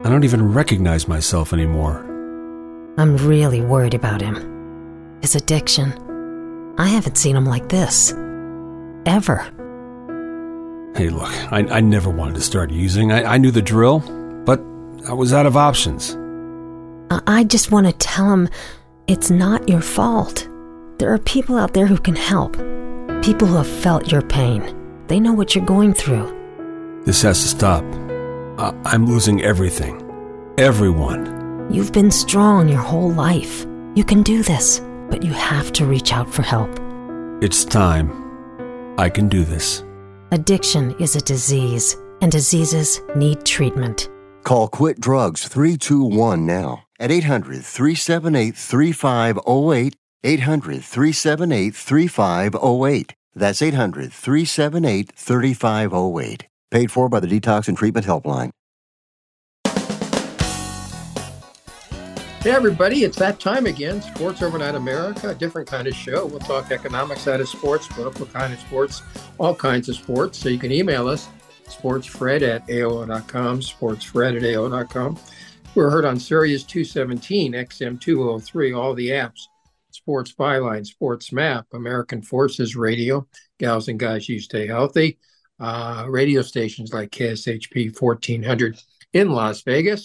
I don't even recognize myself anymore. I'm really worried about him. His addiction. I haven't seen him like this. Ever. Hey, look, I never wanted to start using. I knew the drill, but I was out of options. I just want to tell him it's not your fault. There are people out there who can help. People who have felt your pain. They know what you're going through. This has to stop. I'm losing everything. Everyone. You've been strong your whole life. You can do this, but you have to reach out for help. It's time. I can do this. Addiction is a disease, and diseases need treatment. Call Quit Drugs 321 now at 800-378-3508, 800-378-3508. That's 800-378-3508. Paid for by the Detox and Treatment Helpline. Hey, everybody, it's that time again. Sports Overnight America, a different kind of show. We'll talk economic side of sports, political kind of sports, all kinds of sports. So you can email us, sportsfred@aol.com, sportsfred@aol.com. We're heard on Sirius 217, XM 203, all the apps, Sports Byline, Sports Map, American Forces Radio, Gals and Guys You Stay Healthy, radio stations like KSHP 1400 in Las Vegas.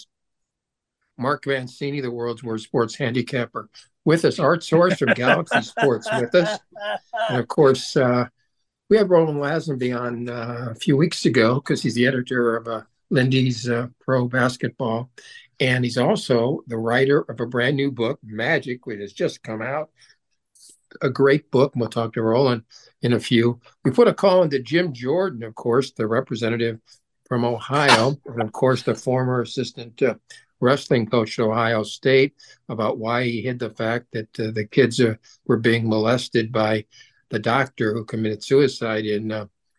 Mark Vancini, the world's worst sports handicapper, with us. Art Source from Galaxy Sports with us. And, of course, we had Roland Lazenby on a few weeks ago because he's the editor of Lindy's Pro Basketball. And he's also the writer of a brand new book, Magic, which has just come out. A great book. We'll talk to Roland in a few. We put a call into Jim Jordan, of course, the representative from Ohio, and, of course, the former assistant wrestling coach at Ohio State, about why he hid the fact that the kids were being molested by the doctor who committed suicide in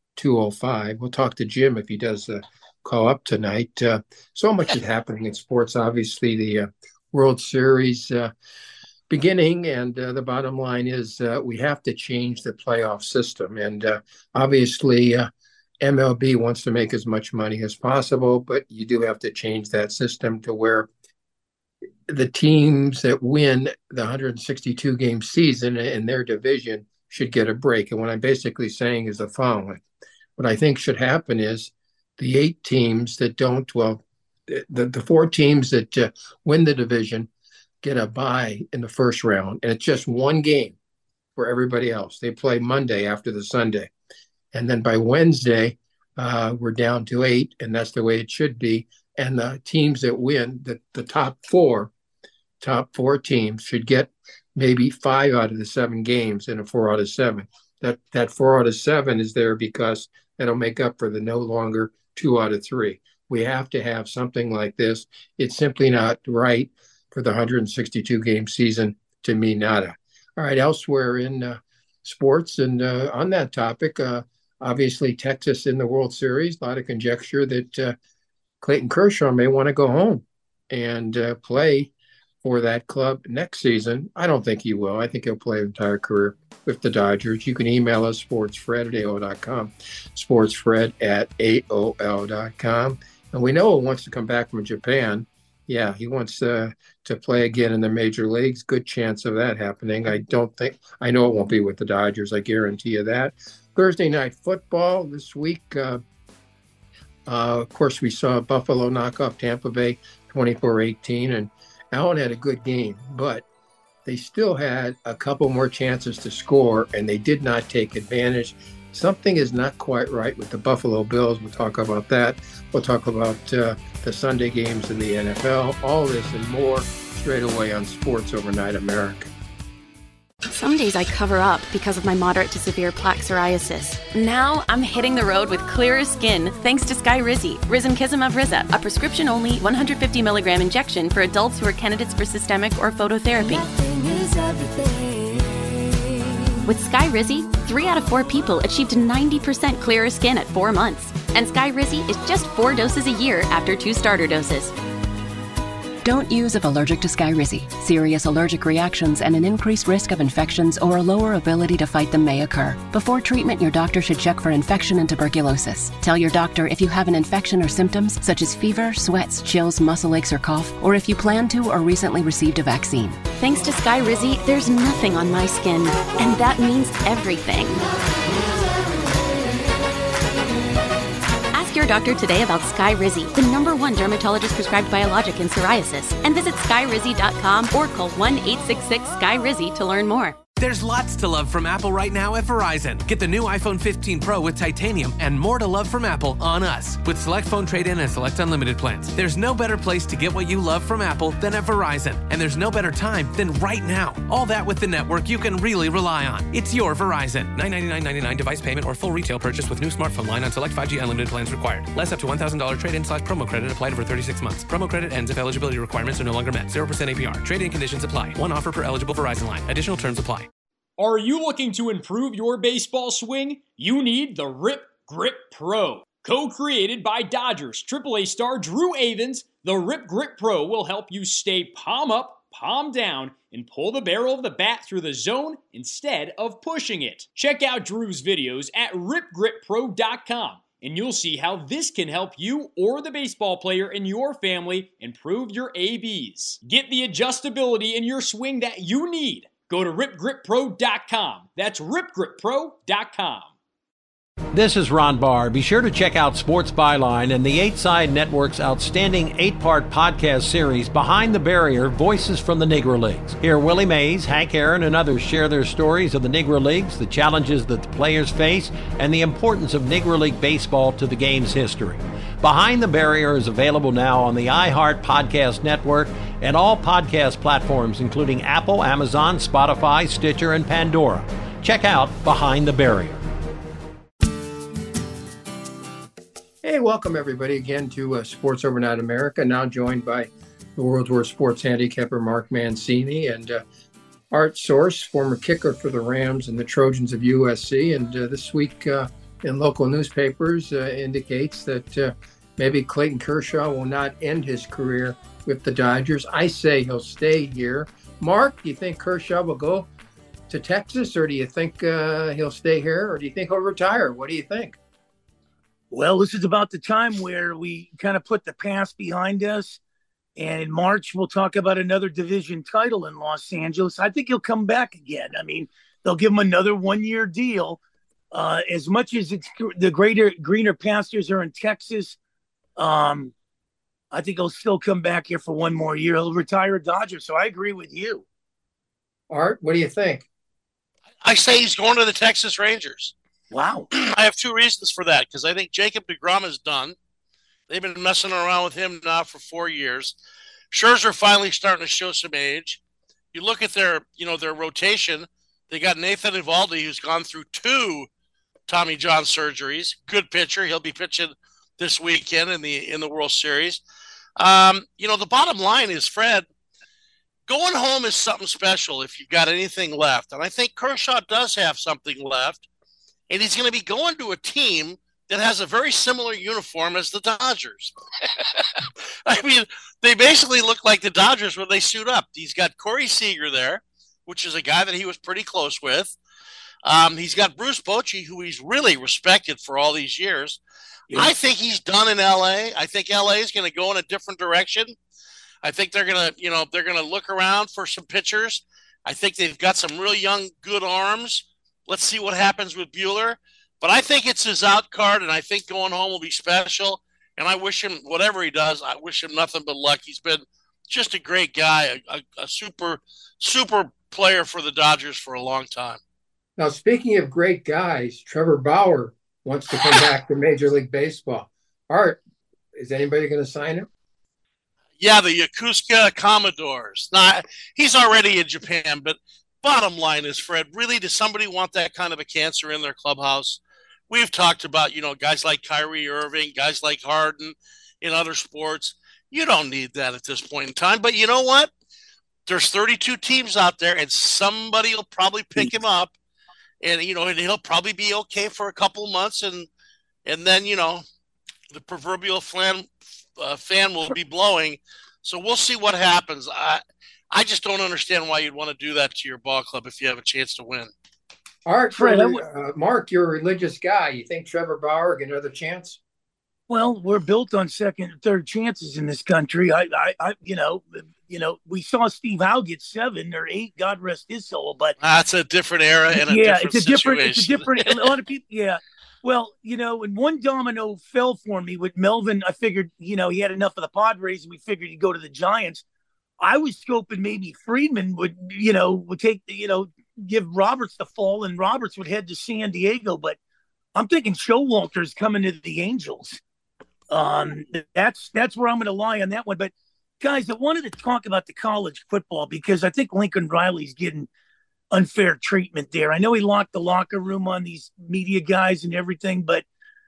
2005. We'll talk to Jim if he does call up tonight. So much is happening in sports. Obviously, the World Series beginning, and the bottom line is we have to change the playoff system. And obviously, MLB wants to make as much money as possible, but you do have to change that system to where the teams that win the 162-game season in their division should get a break. And what I'm basically saying is the following. What I think should happen is the 8 teams that don't, the 4 teams that win the division get a bye in the first round, and it's just one game for everybody else. They play Monday after the Sunday. And then by Wednesday, we're down to 8, and that's the way it should be. And the teams that win, the top four teams should get maybe 5 out of the 7 games in a 4 out of 7. That 4 out of 7 is there because that'll make up for the no longer 2 out of 3. We have to have something like this. It's simply not right for the 162-game season to me, nada. All right, elsewhere in sports and on that topic, obviously, Texas in the World Series, a lot of conjecture that Clayton Kershaw may want to go home and play for that club next season. I don't think he will. I think he'll play his entire career with the Dodgers. You can email us, sportsfred@aol.com, sportsfred@aol.com. And we know he wants to come back from Japan. Yeah, he wants to play again in the major leagues. Good chance of that happening. I know it won't be with the Dodgers. I guarantee you that. Thursday night football this week. Of course, we saw Buffalo knock off Tampa Bay 24-18, and Allen had a good game, but they still had a couple more chances to score, and they did not take advantage. Something is not quite right with the Buffalo Bills. We'll talk about that. We'll talk about the Sunday games in the NFL. All this and more straight away on Sports Overnight America. Some days I cover up because of my moderate to severe plaque psoriasis. Now I'm hitting the road with clearer skin thanks to Skyrizi, Risankizumab Riza, a prescription-only 150 milligram injection for adults who are candidates for systemic or phototherapy. With Skyrizi, 3 out of 4 people achieved 90% clearer skin at 4 months. And Skyrizi is just 4 doses a year after 2 starter doses. Don't use if allergic to Skyrizi. Serious allergic reactions and an increased risk of infections or a lower ability to fight them may occur. Before treatment, your doctor should check for infection and tuberculosis. Tell your doctor if you have an infection or symptoms such as fever, sweats, chills, muscle aches, or cough, or if you plan to or recently received a vaccine. Thanks to Skyrizi, there's nothing on my skin, and that means everything. Ask your doctor today about Skyrizi, the #1 dermatologist-prescribed biologic in psoriasis, and visit skyrizi.com or call 1-866-SKY-RIZZI to learn more. There's lots to love from Apple right now at Verizon. Get the new iPhone 15 Pro with titanium and more to love from Apple on us with select phone trade-in and select unlimited plans. There's no better place to get what you love from Apple than at Verizon. And there's no better time than right now. All that with the network you can really rely on. It's your Verizon. $999.99 device payment or full retail purchase with new smartphone line on select 5G unlimited plans required. Less up to $1,000 trade-in/promo credit applied over 36 months. Promo credit ends if eligibility requirements are no longer met. 0% APR. Trade-in conditions apply. One offer per eligible Verizon line. Additional terms apply. Are you looking to improve your baseball swing? You need the Rip Grip Pro. Co-created by Dodgers AAA star Drew Avans, the Rip Grip Pro will help you stay palm up, palm down, and pull the barrel of the bat through the zone instead of pushing it. Check out Drew's videos at ripgrippro.com, and you'll see how this can help you or the baseball player in your family improve your ABs. Get the adjustability in your swing that you need. Go to ripgrippro.com. That's ripgrippro.com. This is Ron Barr. Be sure to check out Sports Byline and the 8 Side Network's outstanding 8-part podcast series, Behind the Barrier, Voices from the Negro Leagues. Hear Willie Mays, Hank Aaron, and others share their stories of the Negro Leagues, the challenges that the players face, and the importance of Negro League baseball to the game's history. Behind the Barrier is available now on the iHeart Podcast Network and all podcast platforms, including Apple, Amazon, Spotify, Stitcher, and Pandora. Check out Behind the Barrier. Hey, welcome everybody again to Sports Overnight America, now joined by the world's worst sports handicapper, Mark Mancini, and Art Source, former kicker for the Rams and the Trojans of USC. And this week in local newspapers indicates that maybe Clayton Kershaw will not end his career with the Dodgers. I say he'll stay here. Mark, do you think Kershaw will go to Texas, or do you think he'll stay here, or do you think he'll retire? What do you think? Well, this is about the time where we kind of put the past behind us. And in March, we'll talk about another division title in Los Angeles. I think he'll come back again. I mean, they'll give him another one-year deal. As much as it's the greener pastures are in Texas, I think he'll still come back here for one more year. He'll retire a Dodger. So I agree with you. Art, what do you think? I say he's going to the Texas Rangers. Wow. I have two reasons for that, because I think Jacob deGrom is done. They've been messing around with him now for 4 years. Scherzer finally starting to show some age. You look at their rotation. They got Nathan Eovaldi, who's gone through 2 Tommy John surgeries. Good pitcher. He'll be pitching this weekend in the World Series. The bottom line is, Fred, going home is something special if you've got anything left. And I think Kershaw does have something left. And he's going to be going to a team that has a very similar uniform as the Dodgers. I mean, they basically look like the Dodgers when they suit up. He's got Corey Seager there, which is a guy that he was pretty close with. He's got Bruce Bochy, who he's really respected for all these years. Yeah. I think he's done in L.A. I think L.A. is going to go in a different direction. I think they're going to look around for some pitchers. I think they've got some real young, good arms. Let's see what happens with Buehler. But I think it's his out card, and I think going home will be special. And I wish him, whatever he does, I wish him nothing but luck. He's been just a great guy, a super, super player for the Dodgers for a long time. Now, speaking of great guys, Trevor Bauer wants to come back to Major League Baseball. Art, is anybody going to sign him? Yeah, the Yokosuka Commodores. Now, he's already in Japan, but bottom line is, Fred, really, does somebody want that kind of a cancer in their clubhouse? We've talked about, guys like Kyrie Irving, guys like Harden in other sports. You don't need that at this point in time. But you know what? There's 32 teams out there, and somebody will probably pick him up. And, and he'll probably be okay for a couple of months. And then, the proverbial fan will be blowing. So we'll see what happens. I just don't understand why you'd want to do that to your ball club if you have a chance to win. All right, Fred, Mark, you're a religious guy. You think Trevor Bauer get another chance? Well, we're built on second and third chances in this country. We saw Steve Howe get 7 or 8, God rest his soul. But that's a different era and it's a different. A lot of people, yeah. Well, when one domino fell for me with Melvin, I figured, he had enough of the Padres, and we figured he'd go to the Giants. I was scoping maybe Friedman would take, give Roberts the fall, and Roberts would head to San Diego. But I'm thinking Showalter's coming to the Angels. That's where I'm going to lie on that one. But guys, I wanted to talk about the college football because I think Lincoln Riley's getting unfair treatment there. I know he locked the locker room on these media guys and everything, but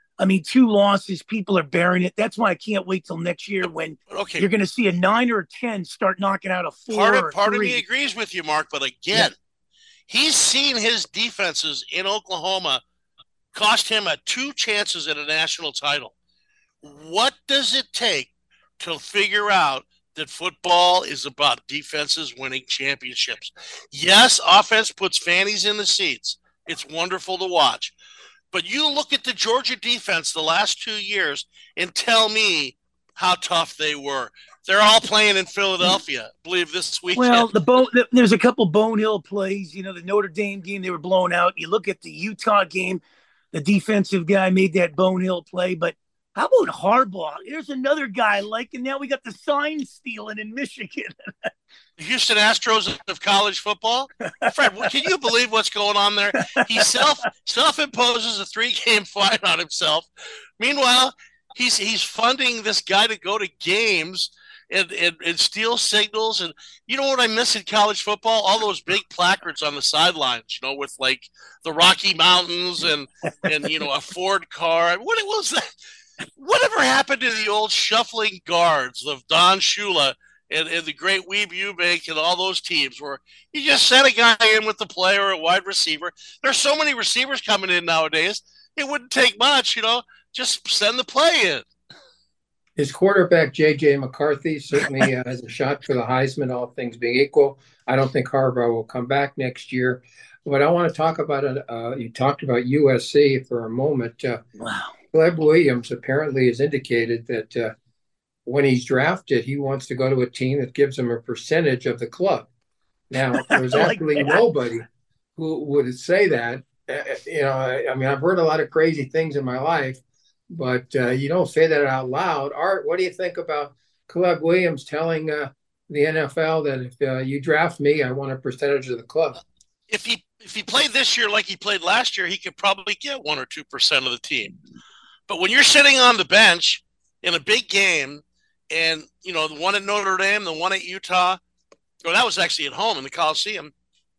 2 losses, people are bearing it. That's why I can't wait till next year when you're going to see a 9 or a 10 start knocking out a 4 Part of me agrees with you, Mark, but again, he's seen his defenses in Oklahoma cost him 2 chances at a national title. What does it take to figure out that football is about defenses winning championships? Yes, offense puts fannies in the seats. It's wonderful to watch. But you look at the Georgia defense the last 2 years and tell me how tough they were. They're all playing in Philadelphia, I believe, this weekend. Well, there's a couple Bonehill plays. The Notre Dame game, they were blown out. You look at the Utah game, the defensive guy made that Bonehill play. But how about Harbaugh? There's another guy and now we got the sign stealing in Michigan. The Houston Astros of college football? Fred, can you believe what's going on there? He self-imposes a 3-game fine on himself. Meanwhile, he's funding this guy to go to games and steal signals. And you know what I miss in college football? All those big placards on the sidelines, with like the Rocky Mountains and a Ford car. What was that? Whatever happened to the old shuffling guards of Don Shula and the great Weeb Eubank and all those teams where you just sent a guy in with the play or a wide receiver? There's so many receivers coming in nowadays. It wouldn't take much, just send the play in. His quarterback, J.J. McCarthy, certainly has a shot for the Heisman, all things being equal. I don't think Harbaugh will come back next year. But I want to talk about it. You talked about USC for a moment. Wow. Gleb Williams apparently has indicated that when he's drafted, he wants to go to a team that gives him a percentage of the club. Now, there's actually nobody who would say that. I've heard a lot of crazy things in my life, but you don't say that out loud. Art, what do you think about Gleb Williams telling the NFL that if you draft me, I want a percentage of the club? If he played this year like he played last year, he could probably get 1 or 2% of the team. But when you're sitting on the bench in a big game, and the one at Notre Dame, the one at Utah, that was actually at home in the Coliseum.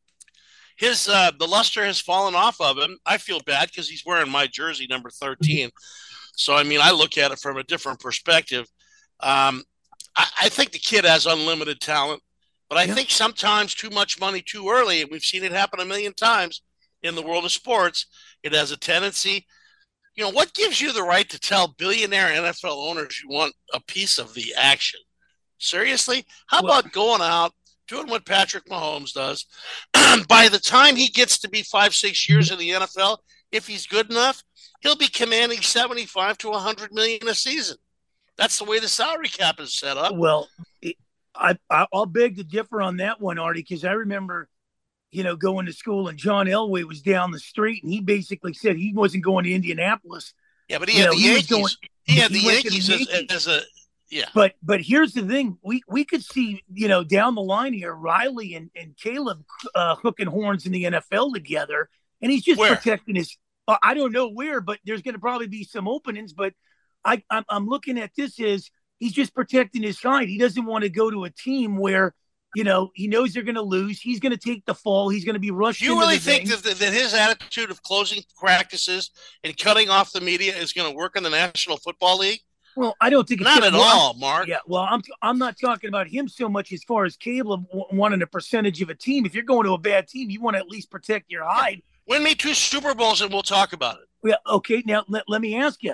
The luster has fallen off of him. I feel bad because he's wearing my jersey, number 13. So I look at it from a different perspective. I think the kid has unlimited talent, but I think sometimes too much money too early, and we've seen it happen a million times in the world of sports. It has a tendency. What gives you the right to tell billionaire NFL owners you want a piece of the action? Seriously? How about going out, doing what Patrick Mahomes does? By the time he gets to be 5-6 years in the NFL, if he's good enough, he'll be commanding 75 to 100 million a season. That's the way the salary cap is set up. Well, I'll beg to differ on that one, Artie, because I remember going to school, and John Elway was down the street, and he basically said he wasn't going to Indianapolis. Yeah, but he had the Yankees. He had the Yankees as a yeah. But here's the thing: we could see down the line here, Riley and Caleb hooking horns in the NFL together, and he's just protecting his. I don't know where, but there's going to probably be some openings. But I'm looking at this as he's just protecting his side. He doesn't want to go to a team where. He knows they're going to lose. He's going to take the fall. He's going to be rushed. You really think that his attitude of closing practices and cutting off the media is going to work in the National Football League? Well, I don't think it's not at all, Mark. Yeah, well, I'm not talking about him so much as far as Caleb wanting a percentage of a team. If you're going to a bad team, you want to at least protect your hide. Win me 2 Super Bowls and we'll talk about it. Yeah, okay. Now let me ask you.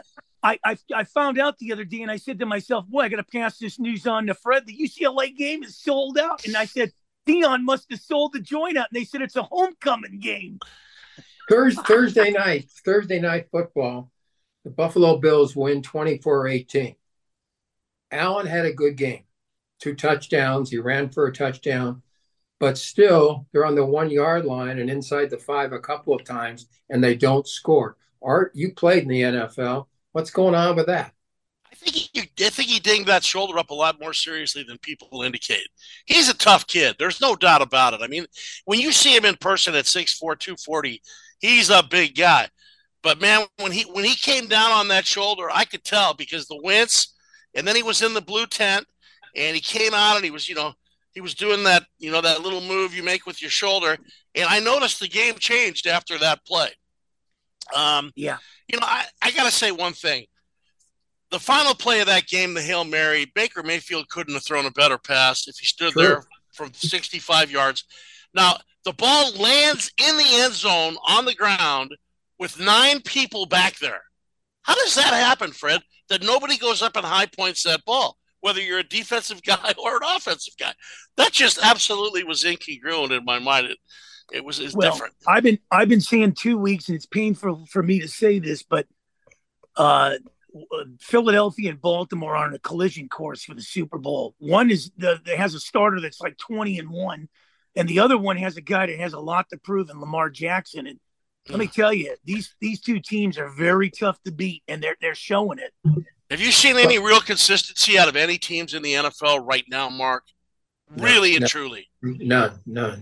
I found out the other day, and I said to myself, boy, I got to pass this news on to Fred. The UCLA game is sold out. And I said, Dion must have sold the joint out. And they said it's a homecoming game. Thursday night football, the Buffalo Bills win 24-18. Allen had a good game, 2 touchdowns. He ran for a touchdown, but still they're on the 1 yard line and inside the 5 a couple of times, and they don't score. Art, you played in the NFL. What's going on with that? I think he dinged that shoulder up a lot more seriously than people indicate. He's a tough kid. There's no doubt about it. I mean, when you see him in person at 6'4", 240, he's a big guy. But man, when he came down on that shoulder, I could tell because the wince, and then he was in the blue tent, and he came out and he was doing that, that little move you make with your shoulder. And I noticed the game changed after that play. Yeah. I got to say one thing. The final play of that game, the Hail Mary, Baker Mayfield couldn't have thrown a better pass if he stood there from 65 yards. Now, the ball lands in the end zone on the ground with 9 people back there. How does that happen, Fred, that nobody goes up and high points that ball, whether you're a defensive guy or an offensive guy? That just absolutely was incongruent in my mind. It's different. I've been saying 2 weeks, and it's painful for me to say this, but Philadelphia and Baltimore are on a collision course for the Super Bowl. One has a starter that's like 20-1, and the other one has a guy that has a lot to prove in Lamar Jackson. And let me tell you, these 2 teams are very tough to beat, and they're showing it. Have you seen any real consistency out of any teams in the NFL right now, Mark? Really and truly, none.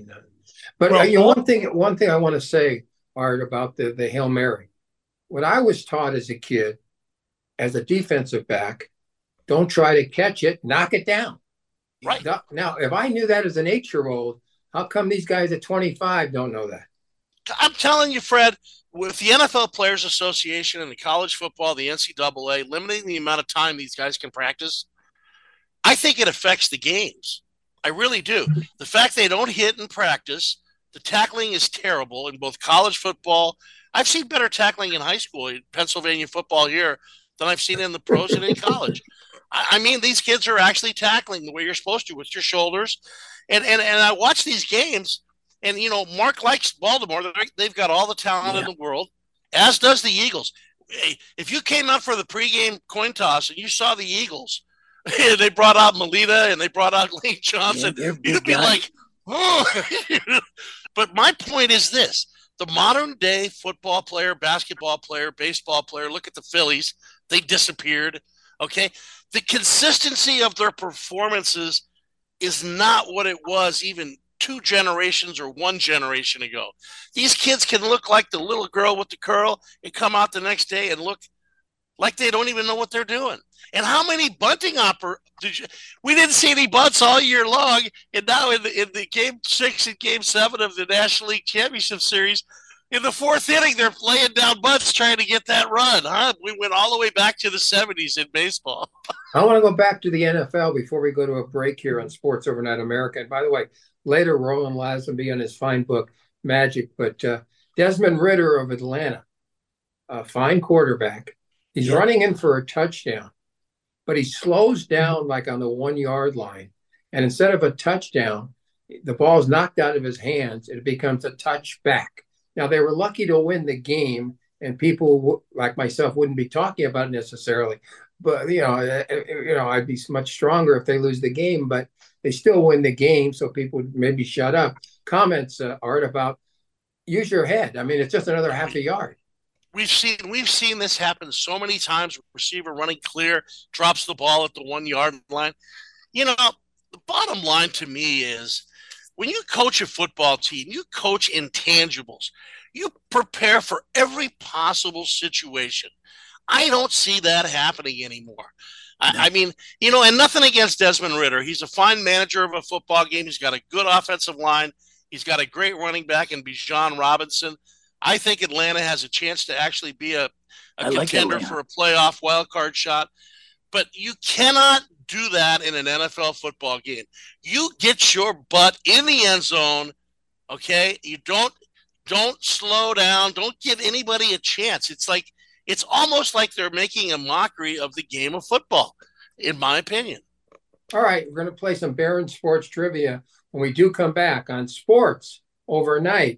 But one thing I want to say, Art, about the Hail Mary. What I was taught as a kid, as a defensive back, don't try to catch it, knock it down. Right. Now, if I knew that as an 8-year-old, how come these guys at 25 don't know that? I'm telling you, Fred, with the NFL Players Association and the college football, the NCAA, limiting the amount of time these guys can practice, I think it affects the games. I really do. The fact they don't hit in practice, the tackling is terrible in both college football. I've seen better tackling in high school, in Pennsylvania football here, than I've seen in the pros and in college. I mean, these kids are actually tackling the way you're supposed to with your shoulders. And I watch these games, and, Mark likes Baltimore. They've got all the talent in the world, as does the Eagles. If you came out for the pregame coin toss and you saw the Eagles, they brought out Melita and they brought out Lane Johnson, you'd be like, oh. But my point is this. The modern day football player, basketball player, baseball player, look at the Phillies. They disappeared. Okay. The consistency of their performances is not what it was even 2 generations or 1 generation ago. These kids can look like the little girl with the curl and come out the next day and look like they don't even know what they're doing. And how many bunting we didn't see any bunts all year long. And now in the game 6 and game 7 of the National League Championship Series, in the 4th inning, they're laying down bunts trying to get that run. We went all the way back to the 70s in baseball. I want to go back to the NFL before we go to a break here on Sports Overnight America. And by the way, later, Roland Lazenby on his fine book, Magic. But Desmond Ridder of Atlanta, a fine quarterback. He's running in for a touchdown, but he slows down like on the 1 yard line. And instead of a touchdown, the ball is knocked out of his hands. It becomes a touchback. Now, they were lucky to win the game, and people like myself wouldn't be talking about it necessarily. But, I'd be much stronger if they lose the game, but they still win the game, so people would maybe shut up. Comments, Art, about use your head. I mean, it's just another half a yard. We've seen this happen so many times. Receiver running clear, drops the ball at the 1 yard line. The bottom line to me is when you coach a football team, you coach intangibles. You prepare for every possible situation. I don't see that happening anymore. I mean, and nothing against Desmond Ridder. He's a fine manager of a football game. He's got a good offensive line. He's got a great running back in Bijan Robinson. I think Atlanta has a chance to actually be a contender for a playoff wild card shot. But you cannot do that in an NFL football game. You get your butt in the end zone, okay? You don't slow down. Don't give anybody a chance. It's like It's almost like they're making a mockery of the game of football, in my opinion. All right, we're going to play some Barron Sports Trivia when we do come back on Sports Overnight.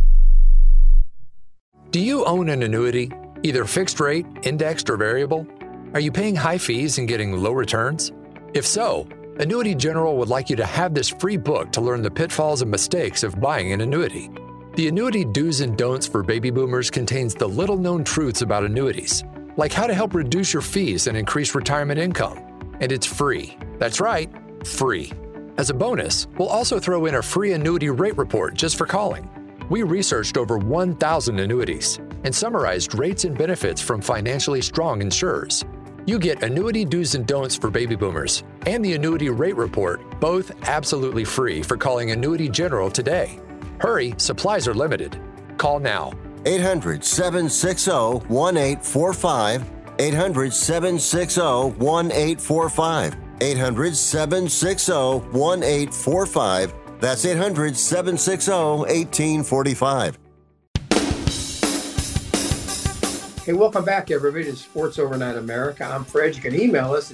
Do you own an annuity, either fixed rate, indexed, or variable? Are you paying high fees and getting low returns? If so, Annuity General would like you to have this free book to learn the pitfalls and mistakes of buying an annuity. The Annuity Do's and Don'ts for Baby Boomers contains the little-known truths about annuities, like how to help reduce your fees and increase retirement income. And it's free. That's right, free. As a bonus, we'll also throw in a free annuity rate report just for calling. We researched over 1,000 annuities and summarized rates and benefits from financially strong insurers. You get Annuity Do's and Don'ts for Baby Boomers and the Annuity Rate Report, both absolutely free for calling Annuity General today. Hurry, supplies are limited. Call now. 800-760-1845. 800-760-1845. 800-760-1845. That's 800-760-1845. Hey, welcome back, everybody, to Sports Overnight America. I'm Fred. You can email us at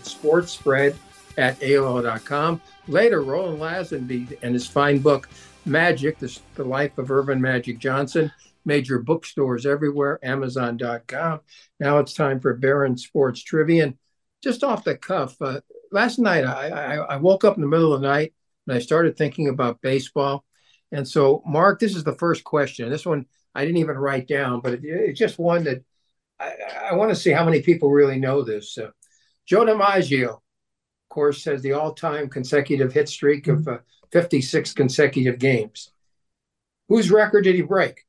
sportsfred@aol.com. Later, Roland Lazenby and his fine book, Magic, The Life of Irvin Magic Johnson, major bookstores everywhere, Amazon.com. Now it's time for Barron Sports Trivia. And just off the cuff, last night I woke up in the middle of the night and I started thinking about baseball. And so, Mark, this is the first question. This one I didn't even write down, but it's just one that I want to see how many people really know this. Joe DiMaggio, of course, has the all-time consecutive hit streak of 56 consecutive games. Whose record did he break?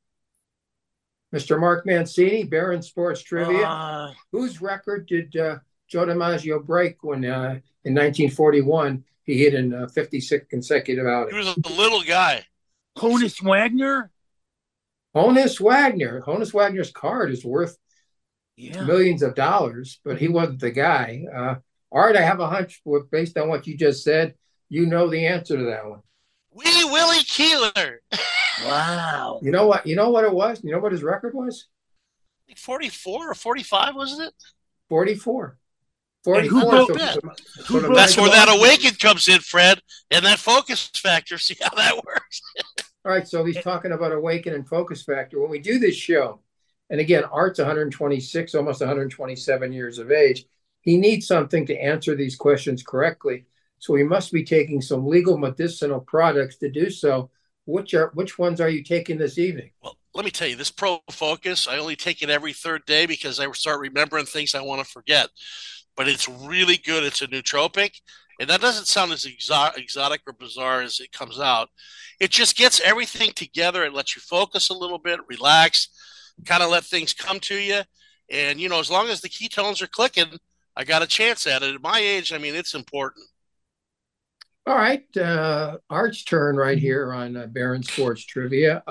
Mr. Mark Mancini, Barron Sports Trivia. Whose record did Joe DiMaggio break when in 1941 he hit in 56 consecutive outings? He was a little guy. Honus Wagner? Honus Wagner. Honus Wagner's card is worth millions of dollars, but he wasn't the guy. Art, I have a hunch, based on what you just said, you know the answer to that one. Wee Willie Keeler. Wow. You know what it was? You know what his record was? 44 or 45, wasn't it? 44. 44. That's where that awaken comes in, Fred, and that focus factor. See how that works? All right, so he's talking about awaken and focus factor. When we do this show, and again, Art's 126, almost 127 years of age, he needs something to answer these questions correctly. So he must be taking some legal medicinal products to do so. Which ones are you taking this evening? Well, let me tell you, this Pro Focus, I only take it every third day because I start remembering things I want to forget. But it's really good. It's a nootropic. And that doesn't sound as exotic or bizarre as it comes out. It just gets everything together. It lets you focus a little bit, relax, kind of let things come to you. And, as long as the ketones are clicking, I got a chance at it. At my age, it's important. All right. Art's turn right here on Barron Sports Trivia.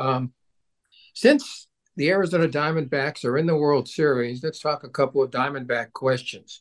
Since the Arizona Diamondbacks are in the World Series, let's talk a couple of Diamondback questions.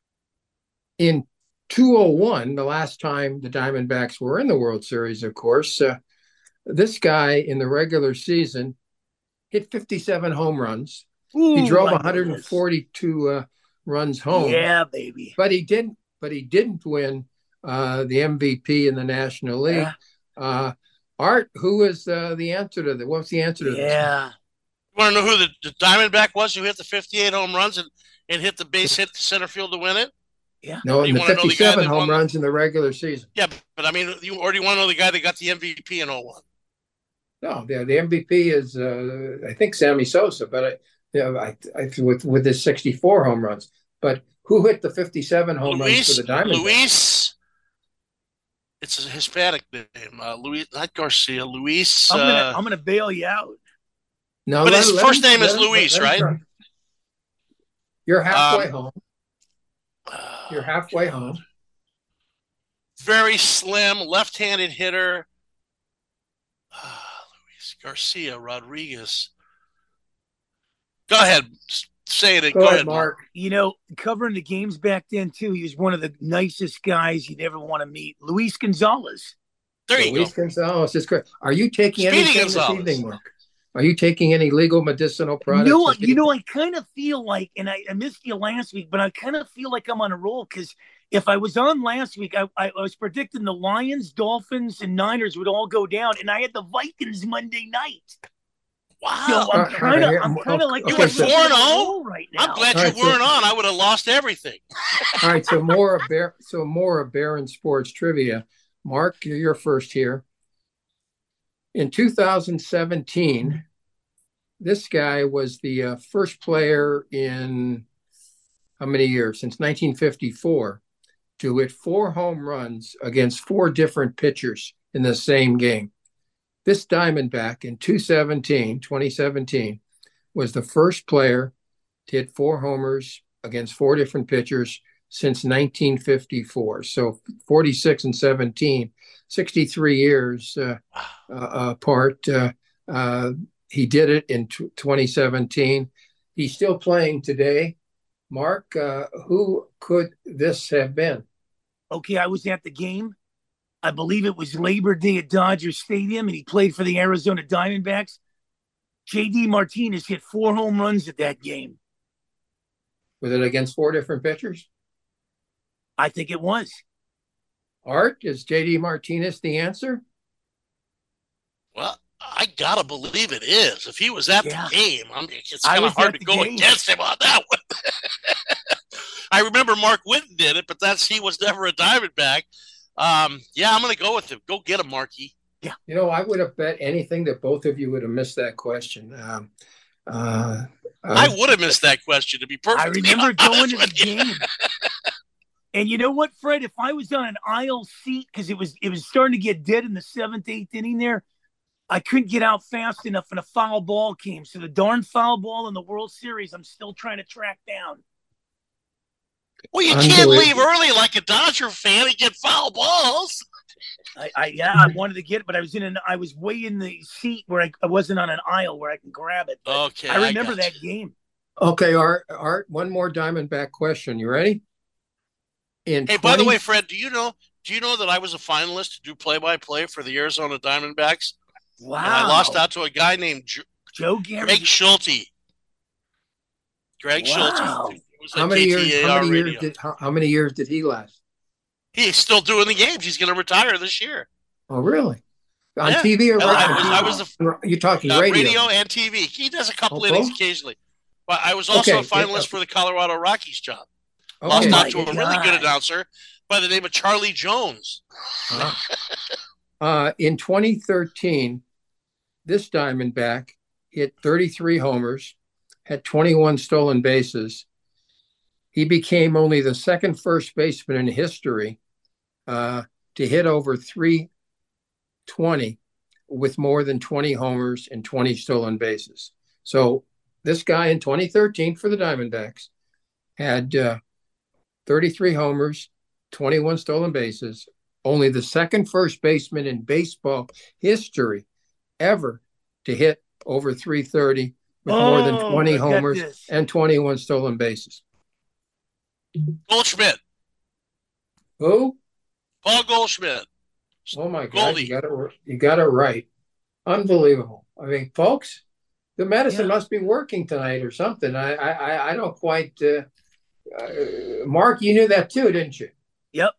In 2001, the last time the Diamondbacks were in the World Series, of course, this guy in the regular season hit 57 home runs. He drove 142 runs home. Yeah, baby. But he didn't win the MVP in the National League. Yeah. Art, who is the answer to that? What's the answer to this? Yeah. You want to know who the Diamondback was who hit the 58 home runs and hit the base hit to center field to win it? Yeah. No, and the 57 home runs in the regular season. Yeah, but or do you want to know the guy that got the MVP in 01? No, the MVP is I think Sammy Sosa, but with his 64 home runs. But who hit the 57 home runs for the Diamondbacks? Luis. It's a Hispanic name. Luis, not Garcia. Luis. I'm gonna bail you out. No, but his first name is Luis, right? You're halfway home. You're halfway home. Very slim, left-handed hitter. Luis Garcia Rodriguez. Go ahead. Say it. Go ahead, Mark. Covering the games back then, too, he was one of the nicest guys you'd ever want to meet. Luis Gonzalez. There you go. Luis Gonzalez is correct. Are you taking anything this evening, Mark? Are you taking any legal medicinal products? No, I kind of feel like, and I missed you last week, but I kind of feel like I'm on a roll because if I was on last week, I was predicting the Lions, Dolphins, and Niners would all go down, and I had the Vikings Monday night. Wow. So I'm kind of like you were 4-0 right now. I'm glad you weren't on. I would have lost everything. All right, so more of Barron Sports trivia. Mark, you're first here. In 2017, this guy was the first player in how many years? Since 1954 to hit 4 home runs against 4 different pitchers in the same game. This Diamondback in 2017 was the first player to hit 4 homers against 4 different pitchers since 1954. So 46 and 17, 63 years apart. He did it in 2017. He's still playing today. Mark, who could this have been? Okay, I was at the game. I believe it was Labor Day at Dodger Stadium, and he played for the Arizona Diamondbacks. J.D. Martinez hit 4 home runs at that game. Was it against 4 different pitchers? I think it was. Art, is J.D. Martinez the answer? Well, I gotta believe it is. If he was at the game, it's kind of hard to go against him on that one. I remember Mark Whitten did it, but he was never a Diamondback. I'm going to go with him. Go get him, Marky. Yeah. I would have bet anything that both of you would have missed that question. I would have missed that question, to be perfectly honest. I remember going to the game. And you know what, Fred? If I was on an aisle seat, because it was starting to get dead in the 7th, 8th inning there, I couldn't get out fast enough and a foul ball came. So the darn foul ball in the World Series, I'm still trying to track down. Well, you can't leave early like a Dodger fan and get foul balls. I wanted to get it, but I was way in the seat where I wasn't on an aisle where I can grab it. But okay, I remember that game. Okay, Art, one more Diamondback question. You ready? By the way, Fred, do you know that I was a finalist to do play-by-play for the Arizona Diamondbacks? Wow. And I lost out to a guy named Joe Gary. Greg Schulte. Schulte. How many years did he last? He's still doing the games. He's going to retire this year. Oh, really? On TV or radio? You're talking radio. Radio and TV. He does a couple innings occasionally. But I was also a finalist for the Colorado Rockies job. Lost out to a really good announcer by the name of Charlie Jones. In 2013, this Diamondback hit 33 homers, had 21 stolen bases. He became only the second first baseman in history to hit over 320 with more than 20 homers and 20 stolen bases. So this guy in 2013 for the Diamondbacks had 33 homers, 21 stolen bases, only the second first baseman in baseball history ever to hit over 330 with more than 20 homers and 21 stolen bases. Goldschmidt. Who? Paul Goldschmidt. Oh my God! You got it right. Unbelievable. I mean, folks, the medicine must be working tonight or something. I don't quite. Mark, you knew that too, didn't you? Yep.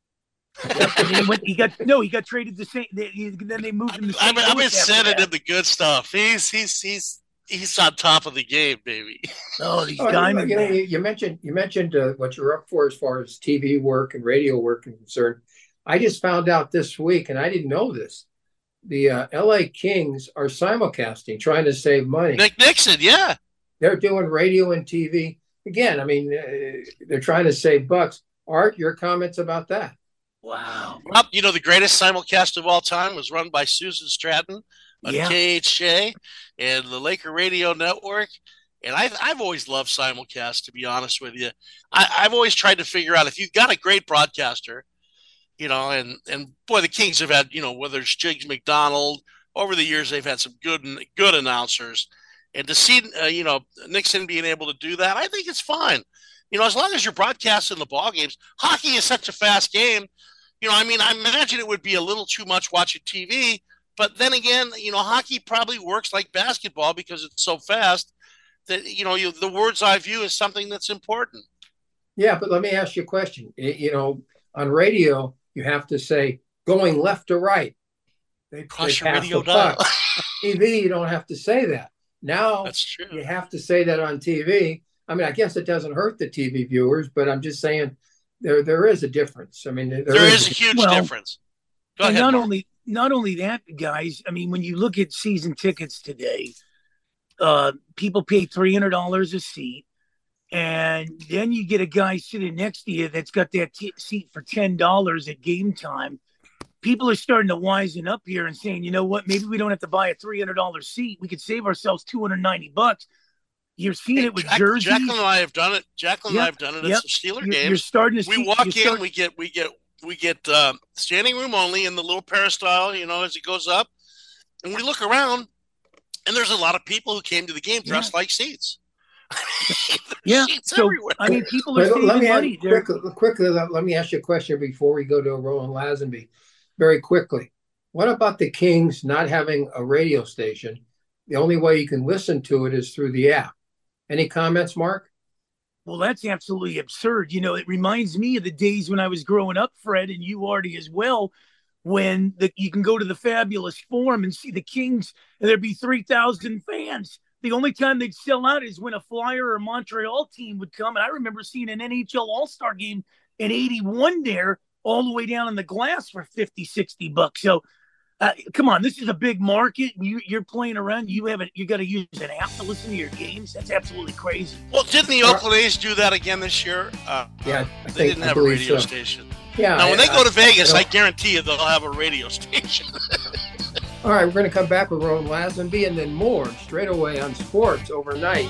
He got traded the same. Then they moved him. I've been sending him the good stuff. He's on top of the game, baby. Oh, these diamonds. You mentioned what you're up for as far as TV work and radio work is concerned. I just found out this week, and I didn't know this. The LA Kings are simulcasting, trying to save money. Nick Nixon, yeah. They're doing radio and TV. Again, I mean, they're trying to save bucks. Art, your comments about that? Wow. Well, the greatest simulcast of all time was run by Susan Stratton on KHJ and the Laker Radio Network. And I've always loved simulcast, to be honest with you. I've always tried to figure out if you've got a great broadcaster, and boy, the Kings have had, whether it's Jiggs McDonald, over the years they've had some good announcers. And to see, Nixon being able to do that, I think it's fine. As long as you're broadcasting the ball games. Hockey is such a fast game. I imagine it would be a little too much watching TV, But then again, hockey probably works like basketball because it's so fast that, the words eye view is something that's important. Yeah, but let me ask you a question. On radio, you have to say going left to right. They Crush your radio dial. TV, you don't have to say that. Now that's true. You have to say that on TV. I mean, I guess it doesn't hurt the TV viewers, but I'm just saying there is a difference. I mean, there is a huge difference. Go ahead, not only that, guys. I mean, when you look at season tickets today, people pay $300 a seat. And then you get a guy sitting next to you that's got that seat for $10 at game time. People are starting to wisen up here and saying, you know what, maybe we don't have to buy a $300 seat. We could save ourselves $290. You're seeing it with jerseys. Jacqueline and I have done it. And I have done it at some Steeler games. You're starting to see. We walk in, we get standing room only in the little peristyle, as it goes up. And we look around, and there's a lot of people who came to the game dressed like seats. Yeah, so everywhere. I mean, people are saving money. Quickly, let me ask you a question before we go to Roland Lazenby. Very quickly, what about the Kings not having a radio station? The only way you can listen to it is through the app. Any comments, Mark? Well, that's absolutely absurd. It reminds me of the days when I was growing up, Fred, and you, Artie, as well, when you can go to the Fabulous Forum and see the Kings, and there'd be 3,000 fans. The only time they'd sell out is when a Flyer or Montreal team would come. And I remember seeing an NHL All-Star game in 81 there, all the way down in the glass for $50, $60. So, come on, this is a big market. You're playing around. You got to use an app to listen to your games. That's absolutely crazy. Well, didn't the Oakland A's do that again this year? Yeah, they didn't have a radio station. Yeah. Now, when they go to Vegas, I guarantee you they'll have a radio station. All right, we're going to come back with Roland Lazenby and then more straight away on Sports Overnight.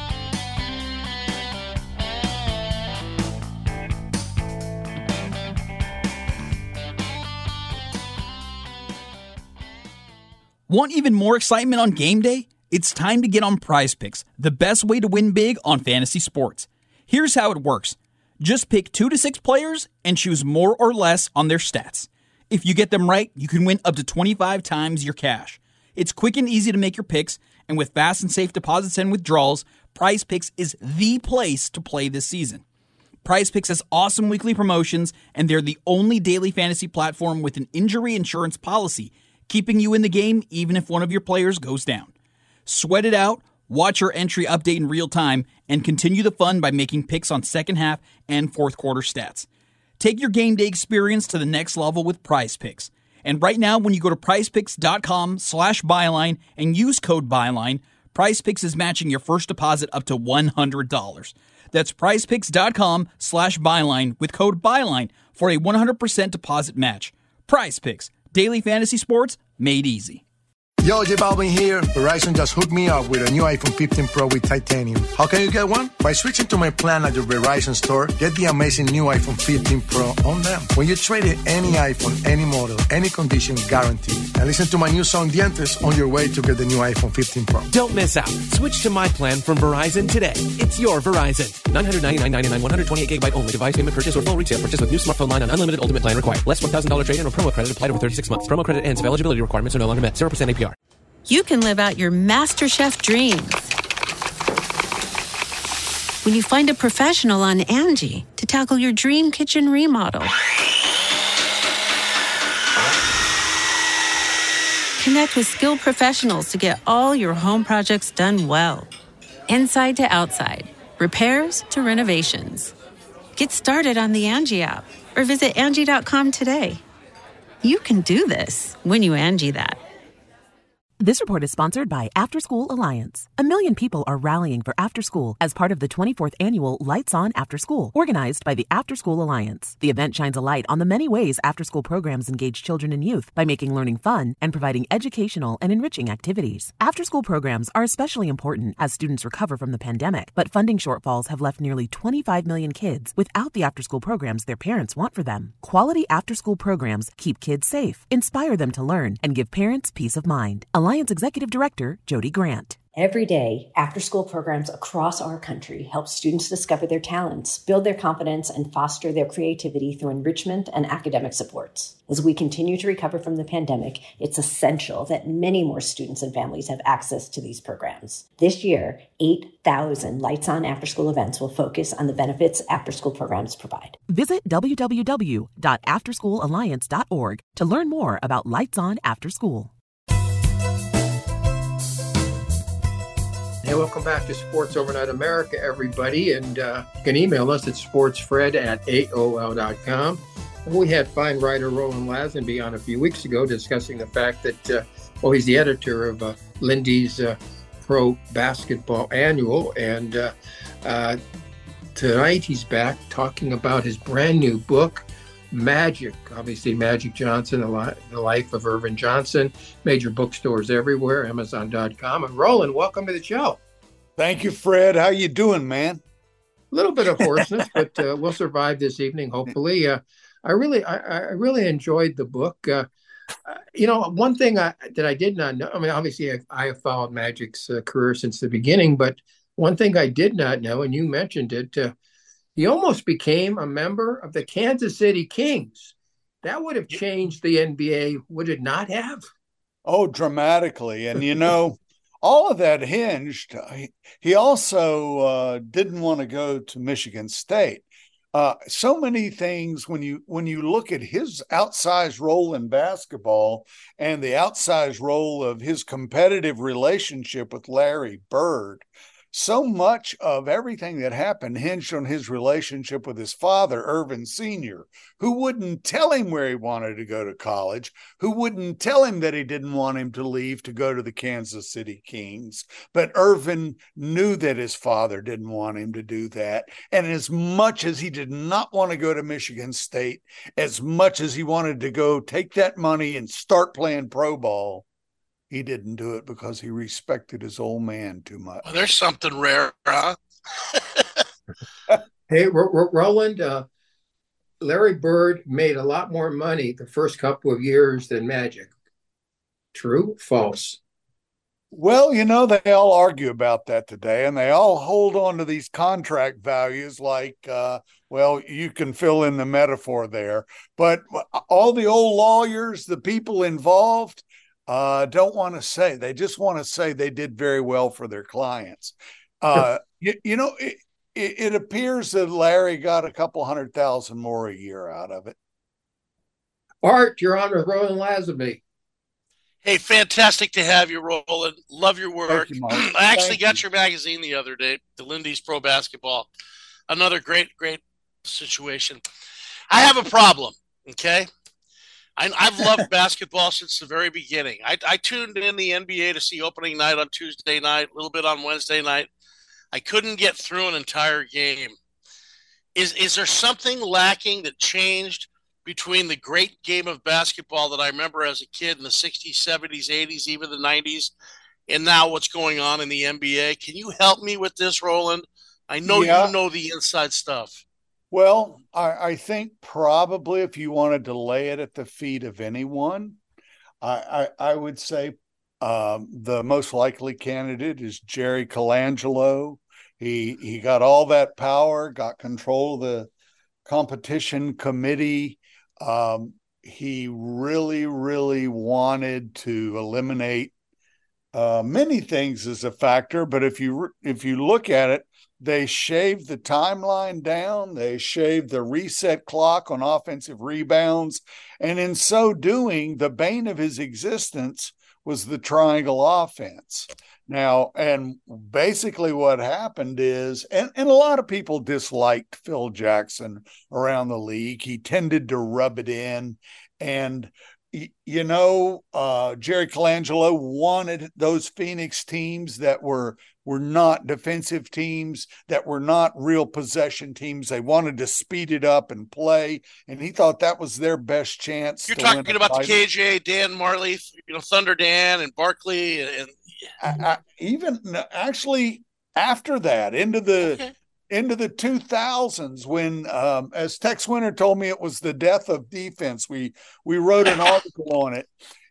Want even more excitement on game day? It's time to get on Prize Picks, the best way to win big on fantasy sports. Here's how it works. Just pick 2 to 6 players and choose more or less on their stats. If you get them right, you can win up to 25 times your cash. It's quick and easy to make your picks, and with fast and safe deposits and withdrawals, Prize Picks is the place to play this season. Prize Picks has awesome weekly promotions, and they're the only daily fantasy platform with an injury insurance policy, keeping you in the game even if one of your players goes down. Sweat it out, watch your entry update in real time, and continue the fun by making picks on second half and fourth quarter stats. Take your game day experience to the next level with Prize Picks. And right now, when you go to prizepicks.com/byline and use code byline, Prize Picks is matching your first deposit up to $100. That's prizepicks.com/byline with code byline for a 100% deposit match. Prize Picks, daily fantasy sports made easy. Yo, J Balvin here. Verizon just hooked me up with a new iPhone 15 Pro with titanium. How can you get one? By switching to my plan at your Verizon store, get the amazing new iPhone 15 Pro on them. When you trade in any iPhone, any model, any condition, guaranteed. And listen to my new song, Dientes, on your way to get the new iPhone 15 Pro. Don't miss out. Switch to my plan from Verizon today. It's your Verizon. $999.99, 128 gigabyte only. Device payment purchase or full retail purchase with new smartphone line on unlimited ultimate plan required. Less $1,000 trade-in or promo credit applied over 36 months. Promo credit ends if eligibility requirements are no longer met. 0% APR. You can live out your MasterChef dreams when you find a professional on Angie to tackle your dream kitchen remodel. Connect with skilled professionals to get all your home projects done well. Inside to outside, repairs to renovations. Get started on the Angie app or visit Angie.com today. You can do this when you Angie that. This report is sponsored by After School Alliance. 1 million people are rallying for after school as part of the 24th annual Lights On After School, organized by the After School Alliance. The event shines a light on the many ways after-school programs engage children and youth by making learning fun and providing educational and enriching activities. After-school programs are especially important as students recover from the pandemic, but funding shortfalls have left nearly 25 million kids without the after-school programs their parents want for them. Quality after-school programs keep kids safe, inspire them to learn, and give parents peace of mind. Alliance Executive Director Jody Grant. Every day, after-school programs across our country help students discover their talents, build their confidence, and foster their creativity through enrichment and academic supports. As we continue to recover from the pandemic, it's essential that many more students and families have access to these programs. This year, 8,000 Lights On after-school events will focus on the benefits after-school programs provide. Visit www.afterschoolalliance.org to learn more about Lights On After School. Hey, welcome back to Sports Overnight America, everybody. And you can email us at sportsfred@aol.com. We had fine writer Roland Lazenby on a few weeks ago discussing the fact that, he's the editor of Lindy's Pro Basketball Annual. And tonight he's back talking about his brand new book, Magic. Obviously, Magic Johnson, the life of Irvin Johnson. Major bookstores everywhere, Amazon.com. And Roland, welcome to the show. Thank you, Fred. How you doing, man? A little bit of hoarseness, but we'll survive this evening, hopefully. I really enjoyed the book. One thing that I did not know, I mean, obviously I have followed Magic's career since the beginning, but one thing I did not know, and you mentioned it, he almost became a member of the Kansas City Kings. That would have changed the NBA, would it not have? Oh, dramatically. And, all of that hinged. He also didn't want to go to Michigan State. So many things when you look at his outsized role in basketball and the outsized role of his competitive relationship with Larry Bird, so much of everything that happened hinged on his relationship with his father, Irvin Sr., who wouldn't tell him where he wanted to go to college, who wouldn't tell him that he didn't want him to leave to go to the Kansas City Kings. But Irvin knew that his father didn't want him to do that. And as much as he did not want to go to Michigan State, as much as he wanted to go take that money and start playing pro ball, he didn't do it because he respected his old man too much. Well, there's something rare, huh? Hey, Roland, Larry Bird made a lot more money the first couple of years than Magic. True? False? Well, they all argue about that today, and they all hold on to these contract values like, you can fill in the metaphor there. But all the old lawyers, the people involved, don't want to say. They just want to say they did very well for their clients. It appears that Larry got a couple $100,000 more a year out of it. Art, you're on with Roland Lazenby. Hey, fantastic to have you, Roland. Love your work. You, I actually got your magazine the other day, the Lindy's Pro Basketball. Another great situation. I have a problem, okay? I've loved basketball since the very beginning. I tuned in the NBA to see opening night on Tuesday night, a little bit on Wednesday night. I couldn't get through an entire game. Is there something lacking that changed between the great game of basketball that I remember as a kid in the 60s, 70s, 80s, even the 90s, and now what's going on in the NBA? Can you help me with this, Roland? I know you know the inside stuff. Well, I think probably if you wanted to lay it at the feet of anyone, I would say the most likely candidate is Jerry Colangelo. He got all that power, got control of the competition committee. He really, really wanted to eliminate many things as a factor. But if you look at it, they shaved the timeline down. They shaved the reset clock on offensive rebounds. And in so doing, the bane of his existence was the triangle offense. Now, and basically what happened is, and a lot of people disliked Phil Jackson around the league. He tended to rub it in. And Jerry Colangelo wanted those Phoenix teams that were not defensive teams, that were not real possession teams. They wanted to speed it up and play, and he thought that was their best chance. You're talking about the KJ, Dan Marley, Thunder Dan and Barkley, and even actually after that, into the 2000s, when, as Tex Winter told me, it was the death of defense. We wrote an article on it.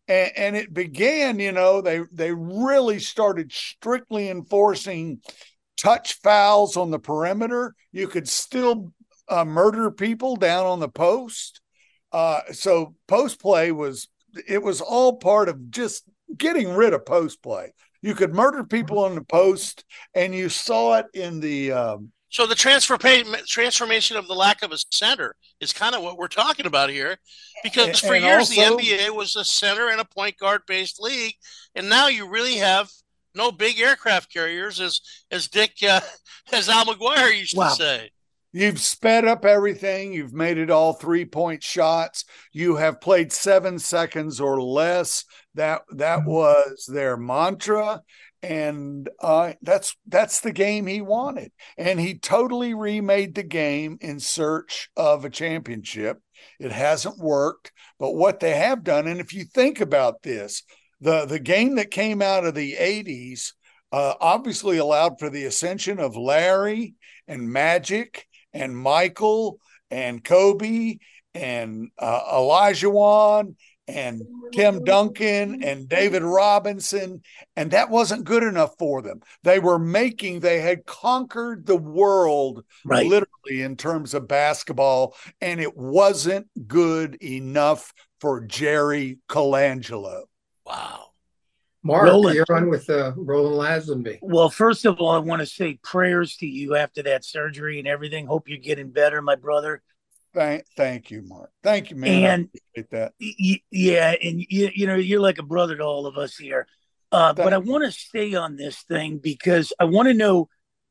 And it began, they really started strictly enforcing touch fouls on the perimeter. You could still murder people down on the post. So post play was all part of just getting rid of post play. You could murder people on the post, and you saw it in the. So the transformation of the lack of a center is kind of what we're talking about here, because for years the NBA was a center and a point guard based league, and now you really have no big aircraft carriers, as Dick, as Al McGuire used to say. You've sped up everything. You've made it all 3-point shots. You have played 7 seconds or less. That was their mantra. And that's the game he wanted. And he totally remade the game in search of a championship. It hasn't worked. But what they have done, and if you think about this, the game that came out of the 80s obviously allowed for the ascension of Larry and Magic and Michael and Kobe and Olajuwon and Tim Duncan and David Robinson, and that wasn't good enough for them. They had conquered the world, literally, in terms of basketball, and it wasn't good enough for Jerry Colangelo. Wow. Mark, you're on with Roland Lazenby. Well, first of all, I want to say prayers to you after that surgery and everything. Hope you're getting better, my brother. Thank you, Mark. Thank you, man. And I appreciate that. Yeah, and you're like a brother to all of us here. But I want to stay on this thing because I want to know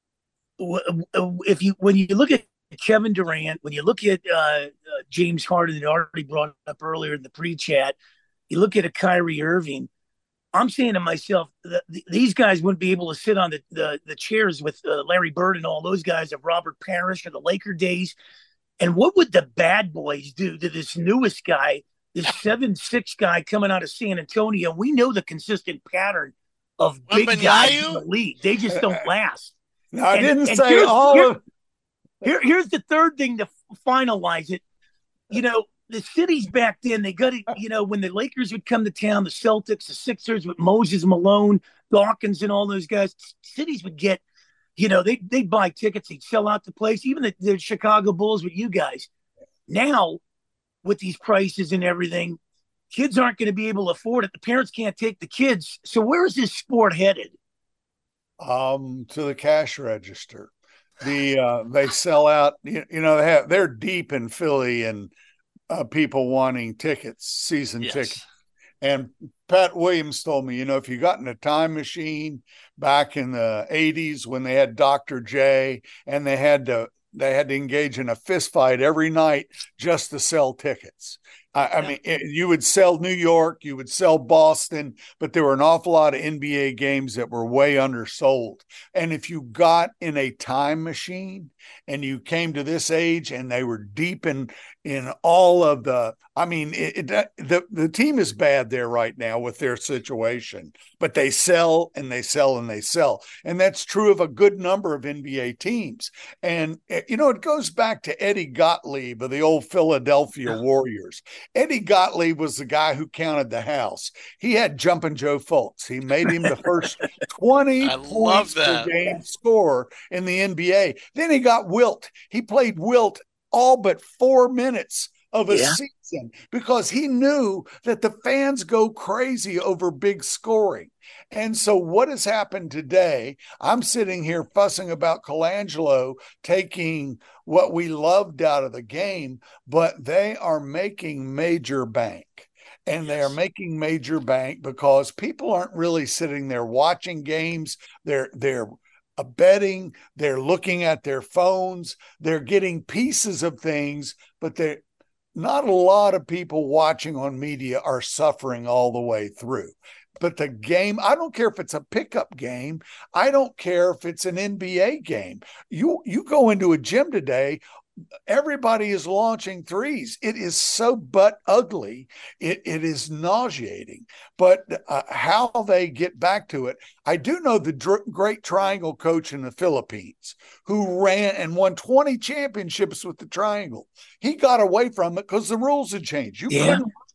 when you look at Kevin Durant, when you look at James Harden that I already brought up earlier in the pre-chat, you look at a Kyrie Irving. I'm saying to myself, these guys wouldn't be able to sit on the chairs with Larry Bird and all those guys of Robert Parrish or the Laker days. And what would the bad boys do to this newest guy, this 7'6" guy coming out of San Antonio? We know the consistent pattern of big guys in the league. They just don't last. No, I didn't say all of. Here's the third thing to finalize it. The cities back then, they got it, when the Lakers would come to town, the Celtics, the Sixers with Moses Malone, Dawkins, and all those guys, cities would get, they'd buy tickets, they'd sell out the place, even the Chicago Bulls with you guys. Now, with these prices and everything, kids aren't going to be able to afford it. The parents can't take the kids. So where is this sport headed? To the cash register. They sell out, they're deep in Philly and people wanting tickets, season tickets. And Pat Williams told me, if you got in a time machine back in the 80s when they had Dr. J and they had to engage in a fist fight every night just to sell tickets. I mean, you would sell New York, you would sell Boston, but there were an awful lot of NBA games that were way undersold. And if you got in a time machine and you came to this age and they were deep in all of the team is bad there right now with their situation, but they sell and they sell and they sell. And that's true of a good number of NBA teams. And, it goes back to Eddie Gottlieb of the old Philadelphia Warriors. Eddie Gottlieb was the guy who counted the house. He had Jumpin' Joe Fultz. He made him the first 20 points per game scorer in the NBA. Then he got Wilt. He played Wilt all but 4 minutes of a season because he knew that the fans go crazy over big scoring. And so what has happened today, I'm sitting here fussing about Colangelo taking what we loved out of the game, but they are making major bank. And they are making major bank because people aren't really sitting there watching games. They're betting, they're looking at their phones, they're getting pieces of things, but they're not a lot of people watching on media are suffering all the way through. But the game, I don't care if it's a pickup game. I don't care if it's an NBA game. You go into a gym today, everybody is launching threes. It is so butt ugly. It is nauseating. But how they get back to it, I do know the great triangle coach in the Philippines who ran and won 20 championships with the triangle. He got away from it because the rules had changed. You couldn't run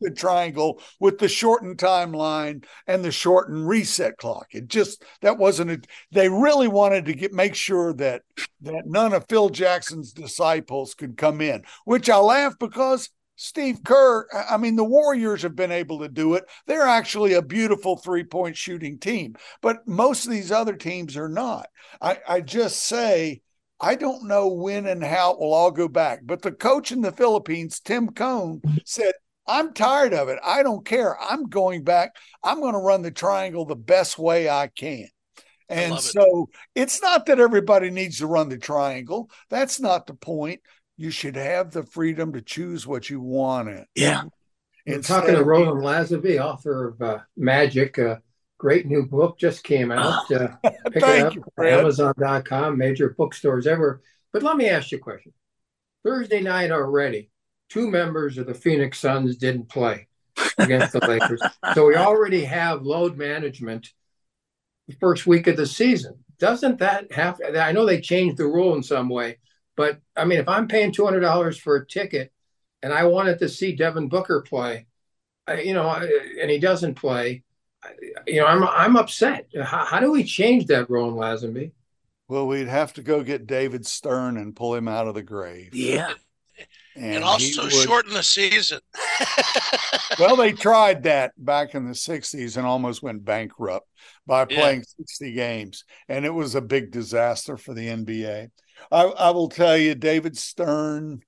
the triangle with the shortened timeline and the shortened reset clock. It just, that wasn't they really wanted to make sure that none of Phil Jackson's disciples could come in, which I laugh because Steve Kerr, I mean, the Warriors have been able to do it. They're actually a beautiful three-point shooting team, but most of these other teams are not. I just say, I don't know when and how it will all go back, but the coach in the Philippines, Tim Cone, said, I'm tired of it. I don't care. I'm going back. I'm going to run the triangle the best way I can. And so it's not that everybody needs to run the triangle. That's not the point. You should have the freedom to choose what you want to. Yeah. We're talking to Roland Lazenby, author of Magic, a great new book just came out. Pick it up on Amazon.com, major bookstores everywhere. But let me ask you a question. Thursday night already, 2 members of the Phoenix Suns didn't play against the Lakers. So we already have load management the first week of the season. Doesn't that have – I know they changed the rule in some way, but, I mean, if I'm paying $200 for a ticket and I wanted to see Devin Booker play, and he doesn't play, I'm upset. How do we change that, Roland Lazenby? Well, we'd have to go get David Stern and pull him out of the grave. Yeah. And also shorten the season. Well, they tried that back in the 60s and almost went bankrupt by playing 60 games. And it was a big disaster for the NBA. I will tell you, David Stern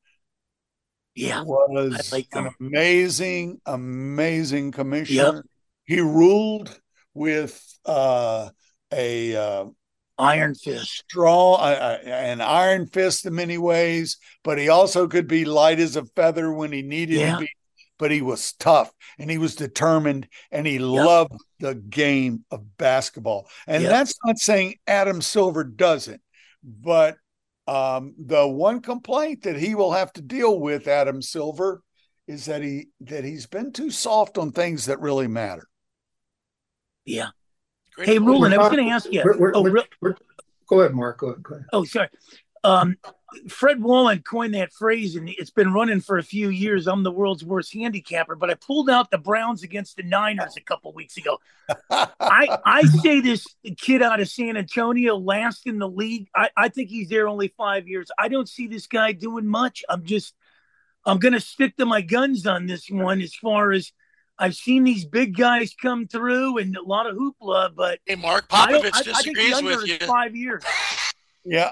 was an amazing, amazing commissioner. Yep. He ruled with iron fist, strong, an iron fist in many ways, but he also could be light as a feather when he needed to be. But he was tough and he was determined and he loved the game of basketball. And that's not saying Adam Silver doesn't, but the one complaint that he will have to deal with, Adam Silver, is that he's been too soft on things that really matter. Yeah. Great. Hey, Roland, I was going to ask you. Go ahead, Mark. Go ahead. Oh, sorry. Fred Wallen coined that phrase, and it's been running for a few years. I'm the world's worst handicapper, but I pulled out the Browns against the Niners a couple weeks ago. I say this kid out of San Antonio, last in the league. I think he's there only 5 years. I don't see this guy doing much. I'm going to stick to my guns on this one as far as I've seen these big guys come through and a lot of hoopla, but hey, Mark Popovich disagrees with you. 5 years. Yeah,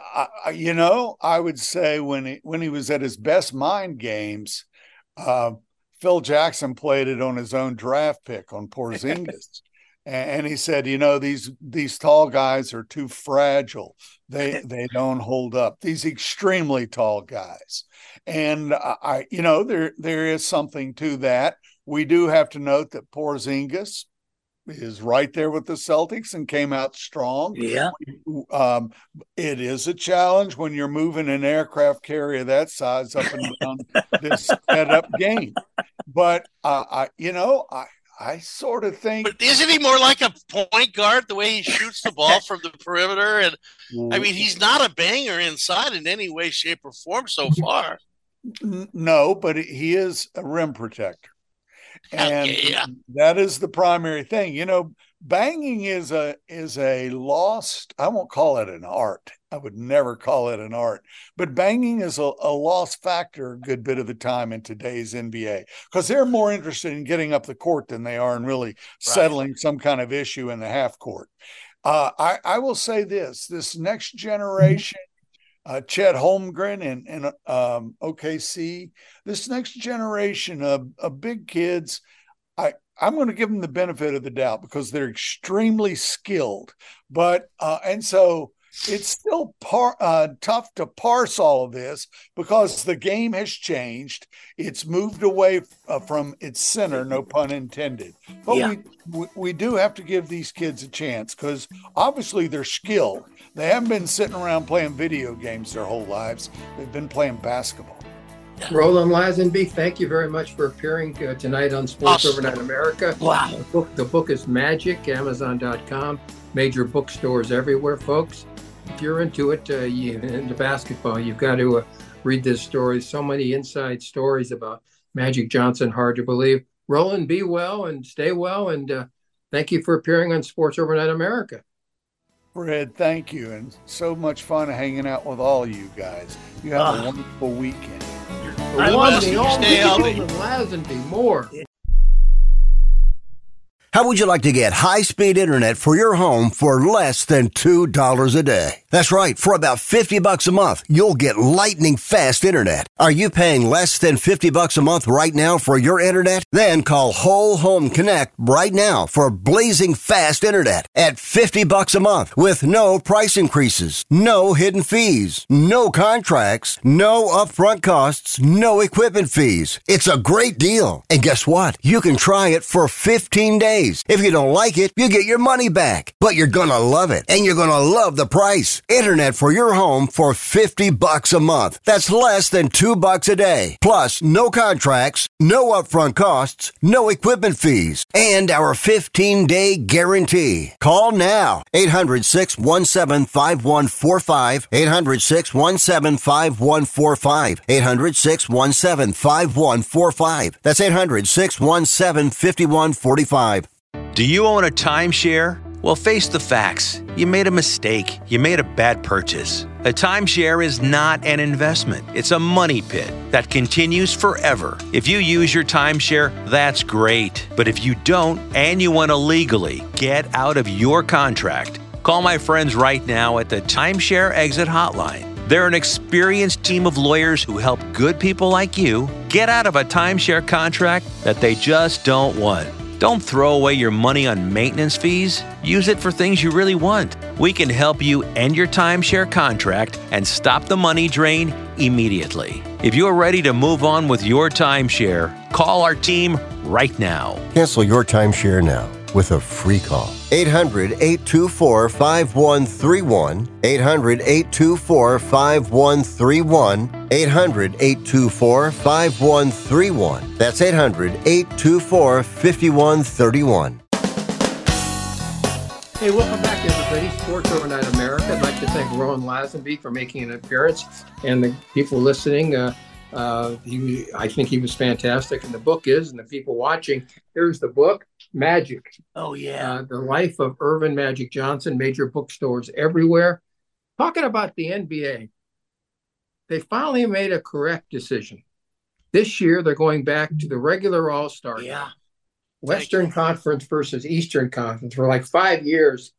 I would say when he was at his best mind games, Phil Jackson played it on his own draft pick on Porzingis, and he said, these tall guys are too fragile. They don't hold up. These extremely tall guys, and there is something to that. We do have to note that Porzingis is right there with the Celtics and came out strong. Yeah. It is a challenge when you're moving an aircraft carrier that size up and down this sped-up game. But, I sort of think. But isn't he more like a point guard the way he shoots the ball from the perimeter? And I mean, he's not a banger inside in any way, shape, or form so far. No, but he is a rim protector. And that is the primary thing. Banging is a lost, I won't call it an art. I would never call it an art. But banging is a lost factor a good bit of the time in today's NBA because they're more interested in getting up the court than they are in really settling some kind of issue in the half court. I will say this next generation, Chet Holmgren and OKC, this next generation of big kids, I'm going to give them the benefit of the doubt because they're extremely skilled. But and so it's still tough to parse all of this because the game has changed. It's moved away from its center, no pun intended. But we do have to give these kids a chance because obviously they're skilled. They haven't been sitting around playing video games their whole lives. They've been playing basketball. Roland Lazenby, thank you very much for appearing tonight on Sports Overnight America. Wow. The book is Magic, Amazon.com, major bookstores everywhere, folks. If you're into it, into basketball, you've got to read this story. So many inside stories about Magic Johnson, hard to believe. Roland, be well and stay well. And thank you for appearing on Sports Overnight America. Fred, thank you. And so much fun hanging out with all you guys. You have a wonderful weekend. I love you. Stay healthy. Lazenby, more. How would you like to get high-speed internet for your home for less than $2 a day? That's right. For about $50 a month, you'll get lightning fast internet. Are you paying less than $50 a month right now for your internet? Then call Whole Home Connect right now for blazing fast internet at $50 a month with no price increases, no hidden fees, no contracts, no upfront costs, no equipment fees. It's a great deal. And guess what? You can try it for 15 days. If you don't like it, you get your money back. But you're gonna love it, and you're gonna love the price. Internet for your home for $50 a month. That's less than $2 a day. Plus, no contracts, no upfront costs, no equipment fees, and our 15-day guarantee. Call now. 800-617-5145. 800-617-5145. 800-617-5145. That's 800-617-5145. Do you own a timeshare? Well, face the facts. You made a mistake. You made a bad purchase. A timeshare is not an investment. It's a money pit that continues forever. If you use your timeshare, that's great. But if you don't and you want to legally get out of your contract, call my friends right now at the Timeshare Exit Hotline. They're an experienced team of lawyers who help good people like you get out of a timeshare contract that they just don't want. Don't throw away your money on maintenance fees. Use it for things you really want. We can help you end your timeshare contract and stop the money drain immediately. If you're ready to move on with your timeshare, call our team right now. Cancel your timeshare now with a free call. 800-824-5131. 800-824-5131. 800-824-5131. That's 800-824-5131. Hey, welcome back, everybody. Sports Overnight America. I'd like to thank Roland Lazenby for making an appearance, and the people listening. I think he was fantastic, and the book is, and the people watching, here's the book, Magic. Oh, yeah. The Life of Earvin Magic Johnson, major bookstores everywhere. Talking about the NBA, they finally made a correct decision. This year, they're going back to the regular All-Star game. Western Conference versus Eastern Conference for like 5 years.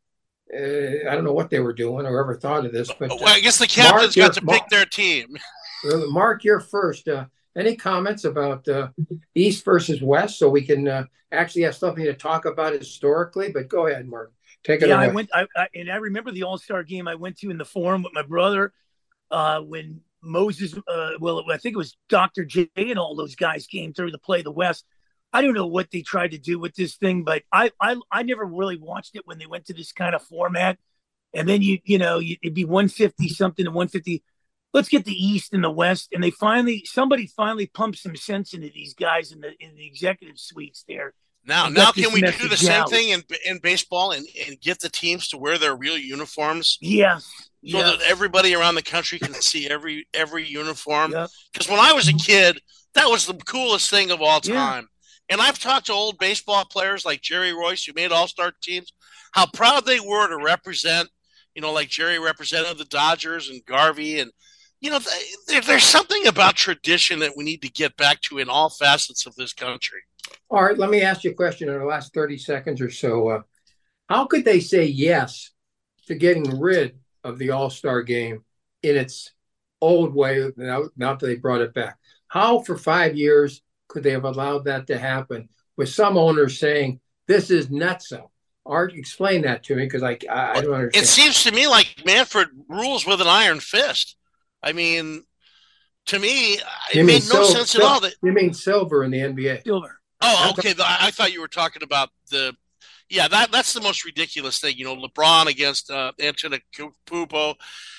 I don't know what they were doing or ever thought of this. But well, I guess the captains got to pick their team. Mark, you're first. Any comments about East versus West, so we can actually have something to talk about historically? But go ahead, Mark. Take it away. I remember the All-Star game I went to in the Forum with my brother when Moses, I think it was Dr. J and all those guys came through to play the West. I don't know what they tried to do with this thing, but I never really watched it when they went to this kind of format. And then it'd be 150 something and 150. Let's get the East and the West. And somebody finally pumped some sense into these guys in the executive suites there. Now can we do the same thing in baseball and get the teams to wear their real uniforms? Yes. So that everybody around the country can see every uniform. Because when I was a kid, that was the coolest thing of all time. And I've talked to old baseball players like Jerry Royce, who made all-star teams, how proud they were to represent, like Jerry represented the Dodgers and Garvey. And, there's something about tradition that we need to get back to in all facets of this country. All right, let me ask you a question in the last 30 seconds or so. How could they say yes to getting rid of the All-Star game in its old way now that they brought it back? How for 5 years could they have allowed that to happen with some owners saying, this is nutso? Art, explain that to me, because I don't understand. It seems to me like Manfred rules with an iron fist. I mean, to me, it made no sense at all. You mean Silver in the NBA? Silver. Oh, okay. I thought you were talking about that's the most ridiculous thing. LeBron against Antetokounmpo.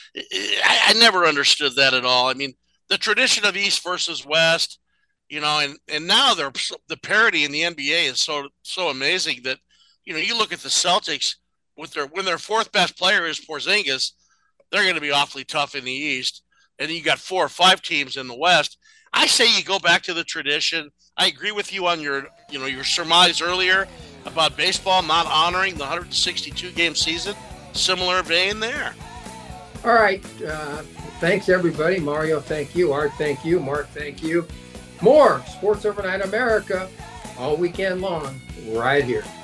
I never understood that at all. I mean, the tradition of East versus West, and now the parity in the NBA is so amazing that, you look at the Celtics when their fourth best player is Porzingis, they're going to be awfully tough in the East. And then you got 4 or 5 teams in the West. I say you go back to the tradition I agree with you on your surmise earlier about baseball not honoring the 162-game season. Similar vein there. All right. Thanks, everybody. Mario, thank you. Art, thank you. Mark, thank you. More Sports Overnight America all weekend long right here.